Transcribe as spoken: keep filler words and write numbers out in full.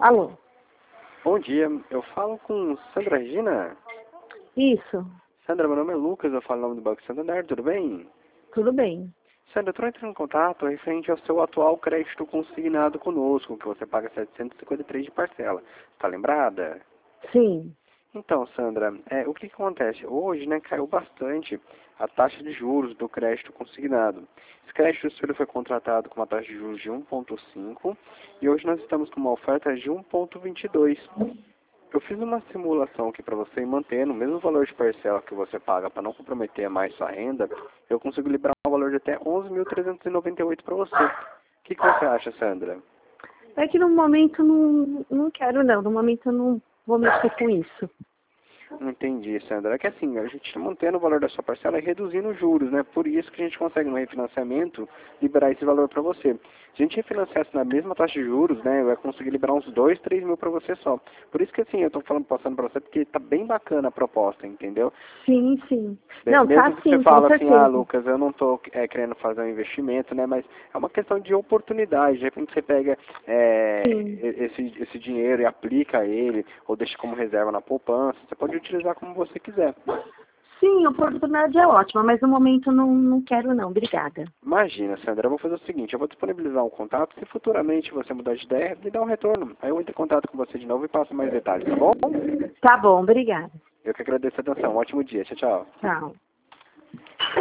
Alô? Bom dia, eu falo com Sandra Regina. Isso, Sandra, meu nome é Lucas, eu falo em nome do Banco Santander, tudo bem? tudo bem. Sandra, eu estou entrando em contato referente ao seu atual crédito consignado conosco, que você paga setecentos e cinquenta e três de parcela. Está lembrada? Sim. Então, Sandra, é, o que, que acontece? Hoje, né, caiu bastante a taxa de juros do crédito consignado. Esse crédito seu foi contratado com uma taxa de juros de um vírgula cinco e hoje nós estamos com uma oferta de um vírgula vinte e dois. Eu fiz uma simulação aqui para você e mantendo o mesmo valor de parcela que você paga para não comprometer mais sua renda, eu consigo liberar um valor de até onze mil trezentos e noventa e oito para você. O que, que você acha, Sandra? É que no momento não, não quero não, no momento eu não vou mexer com isso. Entendi, Sandra. É que assim, a gente está mantendo o valor da sua parcela e reduzindo os juros, né? Por isso que a gente consegue no refinanciamento liberar esse valor para você. Se a gente refinanciasse na mesma taxa de juros, né? Eu ia conseguir liberar uns dois, três mil para você só. Por isso que assim, eu estou falando, passando para você, porque tá bem bacana a proposta, entendeu? Sim, sim. Be- Não, Mesmo tá que você sim, com fala assim, ah, certeza. Lucas, eu não estou querendo fazer um investimento, né? Mas é uma questão de oportunidade. De repente você pega é, Sim. e- esse, esse dinheiro e aplica ele, ou deixa como reserva na poupança. Você pode utilizar como você quiser. Sim, a oportunidade é ótima, mas no momento não, não quero não, obrigada. Imagina, Sandra, eu vou fazer o seguinte, eu vou disponibilizar um contato, se futuramente você mudar de ideia, me dá um retorno. Aí eu entro em contato com você de novo e passo mais detalhes, tá bom? Tá bom, obrigada. Eu que agradeço a atenção. Um ótimo dia. Tchau, tchau. Tchau.